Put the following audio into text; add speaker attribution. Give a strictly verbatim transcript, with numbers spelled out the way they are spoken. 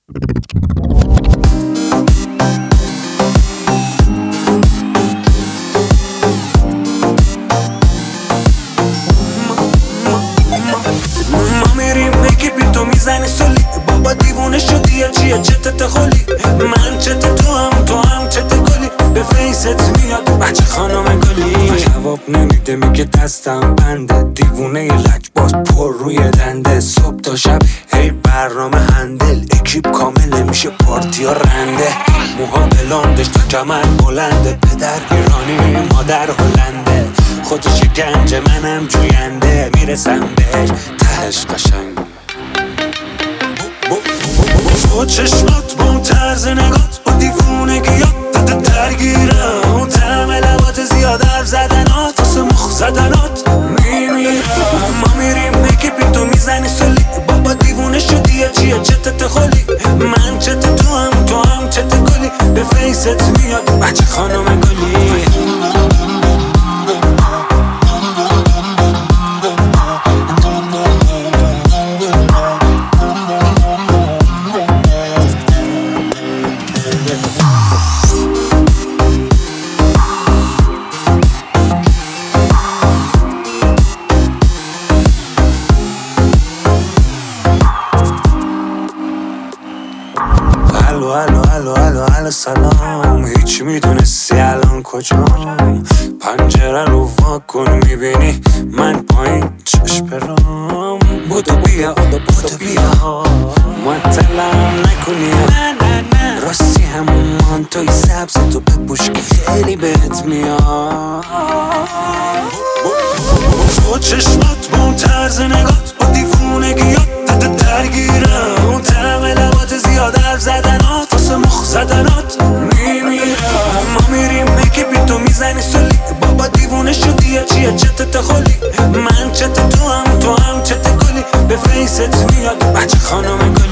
Speaker 1: ما میریم یکی بی تو میزنی سولی، بابا دیوونه شدی یا چیه چتت خولی؟ من چت تو هم تو هم چت گلی، به فیست میاد بچه خانم گلی. جواب نمیده میگه دستم بنده، دیوونه لک باز پر روی دنده. صبح تا شب هی برنامه هندل، اکیپ کامل میشه پارتی ها رنده. موها بلاندش تا کمر بلنده، پدر ایرانی مادر هلنده. خودش گنج منم جوینده، میرسم بهش تهش قشنگ. با چشمات با اون طرز نگات، با دیوونگیات داده درگیرم. اون طعم لبات زیاد حرف زدنات، واسه مخ زدنات میمیرم. ما میریم یکی بی تو میزنی سولی، بابا دیوونه شدی یا چیه چتت خولی؟ من چت تو هم تو هم چت گلی، به فیست میاد بچه خانم گلی. الو الو الو الو الو سلام، هیچ میدونستی الان کجام؟ پنجره رو واکن میبینی من پایین چشم برام. بودو بیا بودو بیا معطلم نکنی، راستی همون مانتوی سبز تو بپوش که خیلی بهت میاد. با چشمات با اون طرز نگات، با دیوونگیات داده درگیرم. اون طعم لبات زیاد حرف زدنات، واسه مخ زدنات میمیرم. ما میریم یکی بی تو میزنی سولی، بابا دیوونه شدی یا چیه چتت خولی؟ من چت تو هم تو هم چت گلی، به فیست میاد بچه خانم گلی.